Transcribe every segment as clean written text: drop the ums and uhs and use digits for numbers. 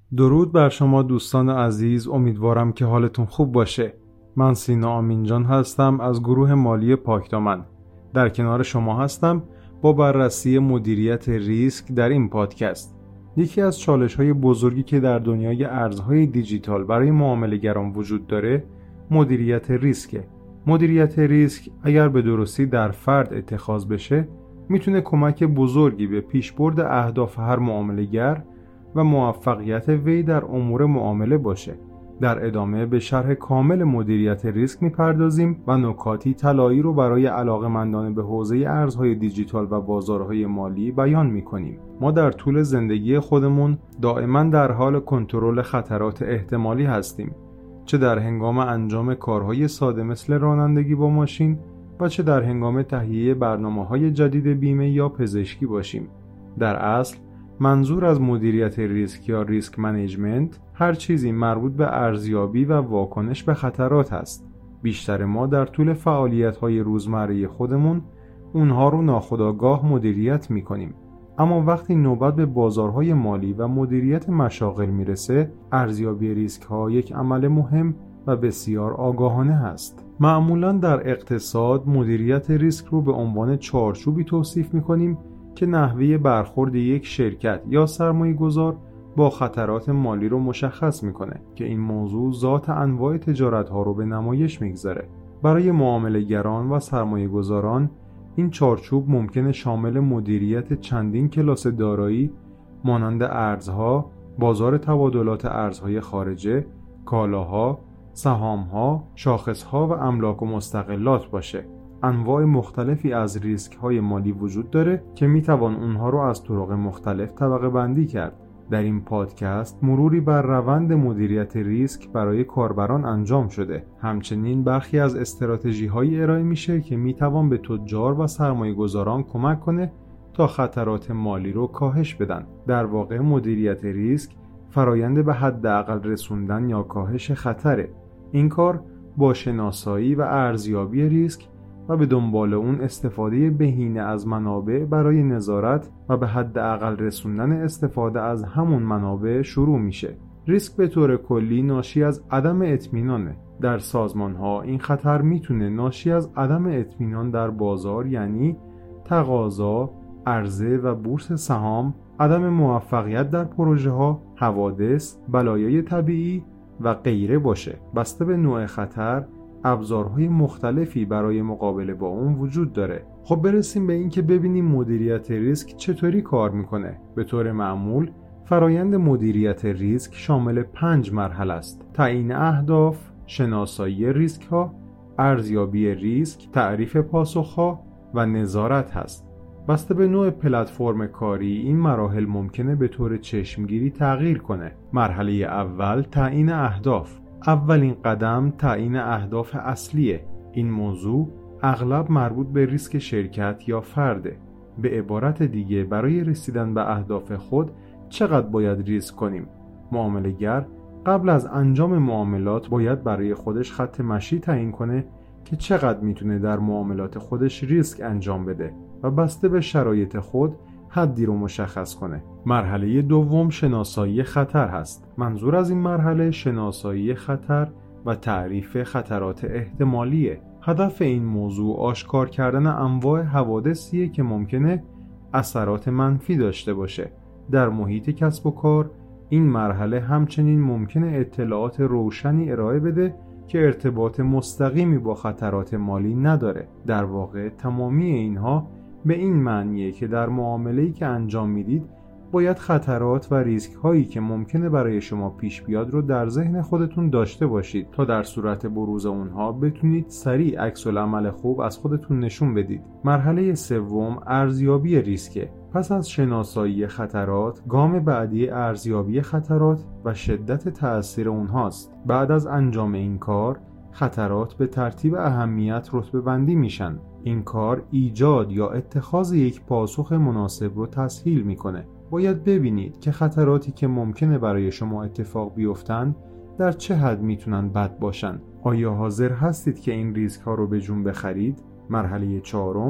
درود بر شما دوستان عزیز، امیدوارم که حالتون خوب باشه. من سینا آمینجان هستم از گروه مالی پاکدامن. در کنار شما هستم با بررسی مدیریت ریسک در این پادکست. یکی از چالش‌های بزرگی که در دنیای ارزهای دیجیتال برای معامله‌گران وجود داره، مدیریت ریسکه. مدیریت ریسک اگر به درستی در فرد اتخاذ بشه، میتونه کمک بزرگی به پیشبرد اهداف هر معامله‌گر و موفقیت وی در امور معامله باشه. در ادامه به شرح کامل مدیریت ریسک میپردازیم و نکاتی طلایی رو برای علاقه‌مندان به حوزه ارزهای دیجیتال و بازارهای مالی بیان میکنیم. ما در طول زندگی خودمون دائما در حال کنترل خطرات احتمالی هستیم، چه در هنگام انجام کارهای ساده مثل رانندگی با ماشین و چه در هنگام تهیه برنامه‌های جدید بیمه یا پزشکی باشیم. در اصل منظور از مدیریت ریسک یا ریسک منیجمنت هر چیزی مربوط به ارزیابی و واکنش به خطرات است. بیشتر ما در طول فعالیت‌های روزمره خودمون اونها رو ناخودآگاه مدیریت می‌کنیم. اما وقتی نوبت به بازارهای مالی و مدیریت مشاغل میرسه، ارزیابی ریسک‌ها یک عمل مهم و بسیار آگاهانه است. معمولاً در اقتصاد مدیریت ریسک رو به عنوان چارچوبی توصیف می‌کنیم که نحوه برخورد یک شرکت یا سرمایه‌گذار با خطرات مالی رو مشخص میکنه که این موضوع ذات انواع تجارت‌ها رو به نمایش میگذاره. برای معامله‌گران و سرمایه‌گذاران این چارچوب ممکنه شامل مدیریت چندین کلاس دارایی مانند ارزها، بازار تبادلات ارزهای خارجه، کالاها، سهام‌ها، شاخص‌ها و املاک و مستقلات باشه. انواع مختلفی از ریسک‌های مالی وجود داره که میتوان اونها رو از طرق مختلف طبقه بندی کرد. در این پادکست مروری بر روند مدیریت ریسک برای کاربران انجام شده. همچنین برخی از استراتژی‌هایی ارائه میشه که میتوان به تجار و سرمایه‌گذاران کمک کنه تا خطرات مالی رو کاهش بدن. در واقع مدیریت ریسک فرایند به حداقل رسوندن یا کاهش خطره. این کار با شناسایی و ارزیابی ریسک و به دنبال اون استفاده بهینه از منابع برای نظارت و به حداقل رسوندن استفاده از همون منابع شروع میشه. ریسک به طور کلی ناشی از عدم اطمینانه. در سازمان‌ها این خطر میتونه ناشی از عدم اطمینان در بازار، یعنی تقاضا، عرضه و بورس سهام، عدم موفقیت در پروژه‌ها، حوادث، بلایای طبیعی و غیره باشه. بسته به نوع خطر ابزارهای مختلفی برای مقابله با اون وجود داره. خب برسیم به این که ببینیم مدیریت ریسک چطوری کار میکنه. به طور معمول فرایند مدیریت ریسک شامل 5 مرحله است: تعیین اهداف، شناسایی ریسک ها، ارزیابی ریسک، تعریف پاسخ ها و نظارت هست. بسته به نوع پلتفرم کاری این مراحل ممکنه به طور چشمگیری تغییر کنه. مرحله اول تعیین اهداف. اولین قدم تعیین اهداف اصلیه. این موضوع اغلب مربوط به ریسک شرکت یا فرده. به عبارت دیگه برای رسیدن به اهداف خود چقدر باید ریسک کنیم؟ معامله‌گر قبل از انجام معاملات باید برای خودش خط مشی تعیین کنه که چقدر میتونه در معاملات خودش ریسک انجام بده و بسته به شرایط خود حدی رو مشخص کنه. مرحله دوم شناسایی خطر هست. منظور از این مرحله شناسایی خطر و تعریف خطرات احتمالیه. هدف این موضوع آشکار کردن انواع حوادثیه که ممکنه اثرات منفی داشته باشه. در محیط کسب و کار این مرحله همچنین ممکنه اطلاعات روشنی ارائه بده که ارتباط مستقیمی با خطرات مالی نداره. در واقع تمامی اینها به این معنیه که در معامله‌ای که انجام میدید باید خطرات و ریسک هایی که ممکنه برای شما پیش بیاد رو در ذهن خودتون داشته باشید تا در صورت بروز اونها بتونید سریع عکس‌العمل خوب از خودتون نشون بدید. مرحله سوم ارزیابی ریسکه. پس از شناسایی خطرات، گام بعدی ارزیابی خطرات و شدت تأثیر اونهاست. بعد از انجام این کار، خطرات به ترتیب اهمیت رتبه بندی میشن. این کار ایجاد یا اتخاذ یک پاسخ مناسب رو تسهیل میکنه. باید ببینید که خطراتی که ممکنه برای شما اتفاق بیفتن در چه حد میتونن بد باشن. آیا حاضر هستید که این ریسک ها رو به جون بخرید؟ مرحله چهارم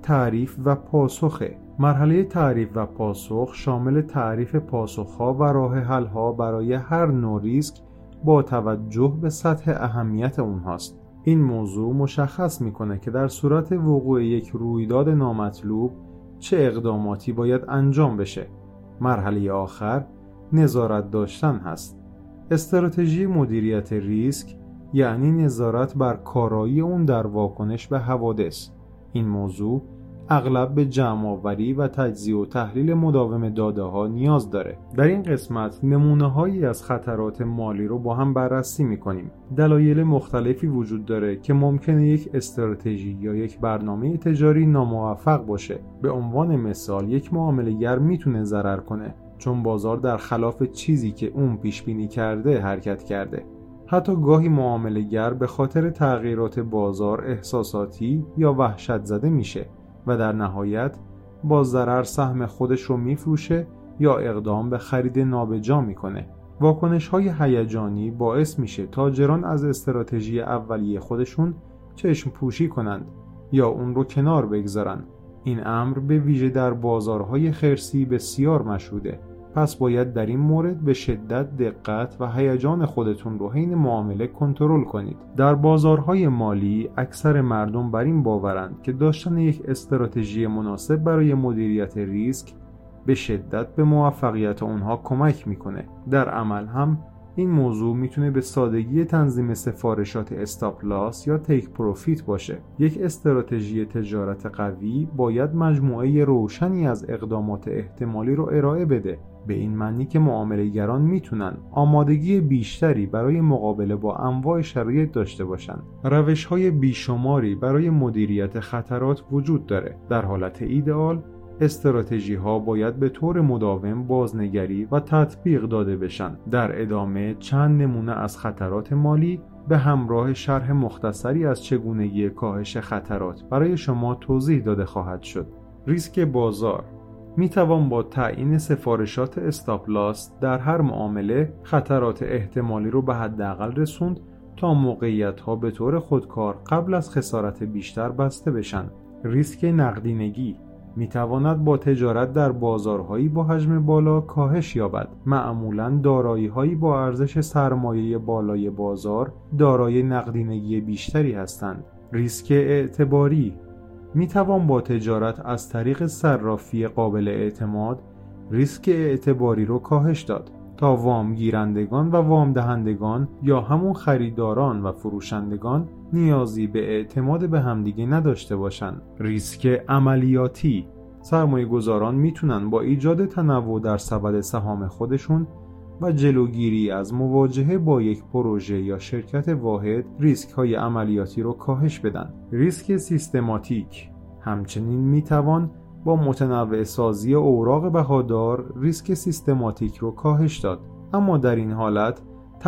تعریف و پاسخه. مرحله تعریف و پاسخ شامل تعریف پاسخها و راه حل‌ها برای هر نوع ریسک با توجه به سطح اهمیت اونهاست. این موضوع مشخص میکنه که در صورت وقوع یک رویداد نامطلوب چه اقداماتی باید انجام بشه. مرحله آخر نظارت داشتن هست. استراتژی مدیریت ریسک یعنی نظارت بر کارایی اون در واکنش به حوادث. این موضوع اغلب به جمع‌آوری و تجزیه و تحلیل مداوم داده‌ها نیاز داره. در این قسمت نمونه‌هایی از خطرات مالی رو با هم بررسی می‌کنیم. دلایل مختلفی وجود داره که ممکنه یک استراتژی یا یک برنامه تجاری ناموفق باشه. به عنوان مثال یک معامله‌گر میتونه ضرر کنه چون بازار در خلاف چیزی که اون پیش بینی کرده حرکت کرده. حتی گاهی معامله‌گر به خاطر تغییرات بازار احساساتی یا وحشت زده میشه و در نهایت با ضرر سهم خودش رو میفروشه یا اقدام به خرید نابجا میکنه. واکنش‌های هیجانی باعث میشه تاجران از استراتژی اولیه خودشون چشم پوشی کنند یا اون رو کنار بگذارن. این امر به ویژه در بازارهای خرسی بسیار مشهوده. پس باید در این مورد به شدت دقت و هیجان خودتون رو حین معامله کنترل کنید. در بازارهای مالی اکثر مردم بر این باورند که داشتن یک استراتژی مناسب برای مدیریت ریسک به شدت به موفقیت اونها کمک میکنه. در عمل هم این موضوع میتونه به سادگی تنظیم سفارشات استاپ لاس یا تیک پروفیت باشه. یک استراتژی تجارت قوی باید مجموعه روشنی از اقدامات احتمالی رو ارائه بده، به این معنی که معامله‌گران میتونن آمادگی بیشتری برای مقابله با انواع شرایط داشته باشن. روش‌های بیشماری برای مدیریت خطرات وجود داره. در حالت ایدئال استراتژی ها باید به طور مداوم بازنگری و تطبیق داده بشن. در ادامه چند نمونه از خطرات مالی به همراه شرح مختصری از چگونگی کاهش خطرات برای شما توضیح داده خواهد شد. ریسک بازار می توان با تعیین سفارشات استاپ لاس در هر معامله خطرات احتمالی رو به حداقل رسوند تا موقعیت‌ها به طور خودکار قبل از خسارت بیشتر بسته بشن. ریسک نقدینگی می تواند با تجارت در بازارهایی با حجم بالا کاهش یابد. معمولاً دارایی‌هایی با ارزش سرمایه بالای بازار دارای نقدینگی بیشتری هستند. ریسک اعتباری می توان با تجارت از طریق صرافی قابل اعتماد ریسک اعتباری رو کاهش داد تا وام گیرندگان و وام دهندگان یا همون خریداران و فروشندگان نیازی به اعتماد به همدیگه نداشته باشن. ریسک عملیاتی سرمایه گذاران میتونن با ایجاد تنوع در سبد سهام خودشون و جلوگیری از مواجهه با یک پروژه یا شرکت واحد ریسک های عملیاتی رو کاهش بدن. ریسک سیستماتیک همچنین میتوان با متنوع سازی اوراق بهادار ریسک سیستماتیک رو کاهش داد، اما در این حالت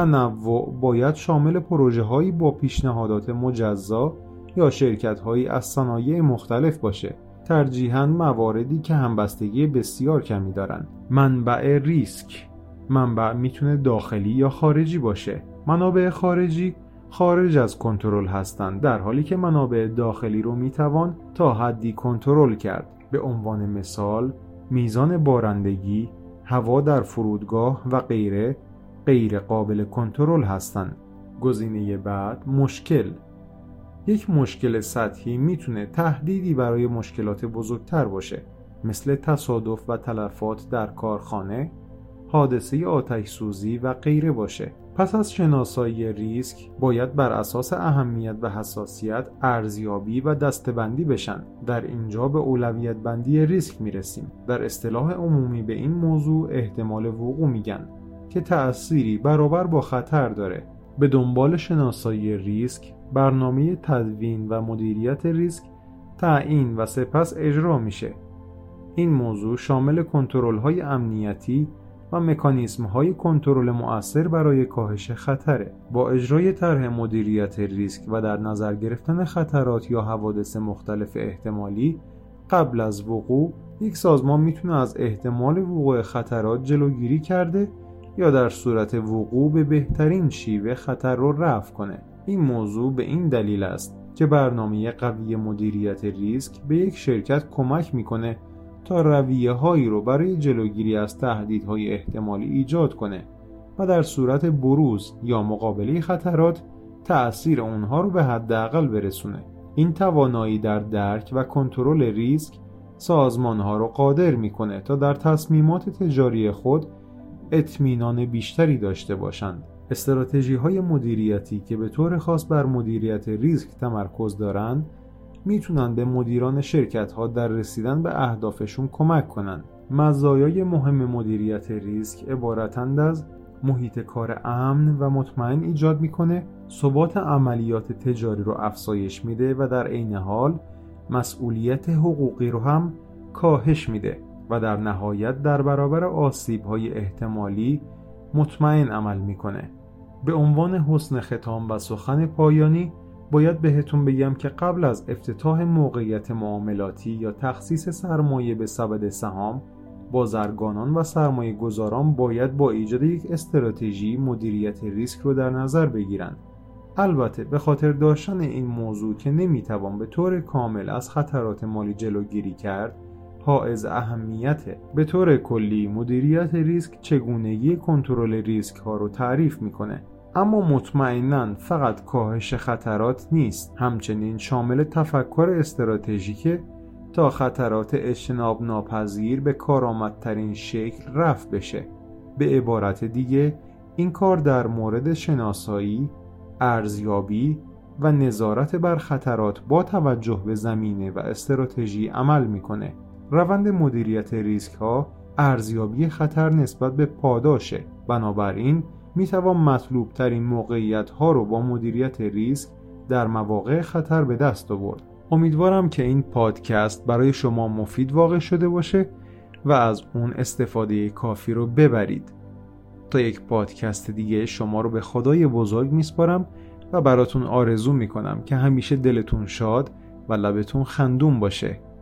تنوع باید شامل پروژه‌هایی با پیشنهادات مجزا یا شرکت‌هایی از صنایع مختلف باشه، ترجیحاً مواردی که همبستگی بسیار کمی دارن. منبع ریسک منبع میتونه داخلی یا خارجی باشه. منابع خارجی خارج از کنترل هستند، در حالی که منابع داخلی رو میتوان تا حدی کنترل کرد. به عنوان مثال میزان بارندگی، هوا در فرودگاه و غیر قابل کنترل هستند. گزینه بعد مشکل. یک مشکل سطحی میتونه تهدیدی برای مشکلات بزرگتر باشه، مثل تصادف و تلفات در کارخانه، حادثه آتش سوزی و غیره باشه. پس از شناسایی ریسک باید بر اساس اهمیت و حساسیت ارزیابی و دسته‌بندی بشن. در اینجا به اولویت بندی ریسک میرسیم. در اصطلاح عمومی به این موضوع احتمال وقوع میگن که تأثیری برابر با خطر داره. به دنبال شناسایی ریسک، برنامه تدوین و مدیریت ریسک تعیین و سپس اجرا میشه. این موضوع شامل کنترل‌های امنیتی و مکانیزم‌های کنترل مؤثر برای کاهش خطره. با اجرای طرح مدیریت ریسک و در نظر گرفتن خطرات یا حوادث مختلف احتمالی قبل از وقوع، یک سازمان میتونه از احتمال وقوع خطرات جلوگیری کرده یا در صورت وقوع به بهترین شیوه خطر رو رفع کنه. این موضوع به این دلیل است که برنامه قوی مدیریت ریسک به یک شرکت کمک میکنه تا رویه‌هایی رو برای جلوگیری از تهدیدهای احتمالی ایجاد کنه و در صورت بروز یا مقابله خطرات تأثیر اونها رو به حداقل برسونه. این توانایی در درک و کنترل ریسک سازمانها رو قادر میکنه تا در تصمیمات تجاری خود اطمینان بیشتری داشته باشند. استراتژی‌های مدیریتی که به طور خاص بر مدیریت ریسک تمرکز دارند میتونن به مدیران شرکت‌ها در رسیدن به اهدافشون کمک کنن. مزایای مهم مدیریت ریسک عبارتند از محیط کار امن و مطمئن ایجاد میکنه، ثبات عملیات تجاری رو افزایش میده و در عین حال مسئولیت حقوقی رو هم کاهش میده و در نهایت در برابر آسیب‌های احتمالی مطمئن عمل میکنه. به عنوان حسن ختام و سخن پایانی باید بهتون بگم که قبل از افتتاح موقعیت معاملاتی یا تخصیص سرمایه به سبد سهام، بازرگانان و سرمایه گذاران باید با ایجاد یک استراتژی مدیریت ریسک رو در نظر بگیرند. البته به خاطر داشتن این موضوع که نمیتوان به طور کامل از خطرات مالی جلوگیری کرد، حائز اهمیته. به طور کلی مدیریت ریسک چگونگی کنترل ریسک ها رو تعریف میکنه، اما مطمئناً فقط کاهش خطرات نیست، همچنین شامل تفکر استراتژیک تا خطرات اجتناب ناپذیر به کارآمدترین شکل رفع بشه. به عبارت دیگه این کار در مورد شناسایی، ارزیابی و نظارت بر خطرات با توجه به زمینه و استراتژی عمل میکنه. روند مدیریت ریسک ها ارزیابی خطر نسبت به پاداشه، بنابراین میتوان مطلوب ترین موقعیت ها رو با مدیریت ریسک در مواقع خطر به دست آورد. امیدوارم که این پادکست برای شما مفید واقع شده باشه و از اون استفاده کافی رو ببرید. تا یک پادکست دیگه شما رو به خدای بزرگ میسپارم و براتون آرزو میکنم که همیشه دلتون شاد و لبتون خندون باشه.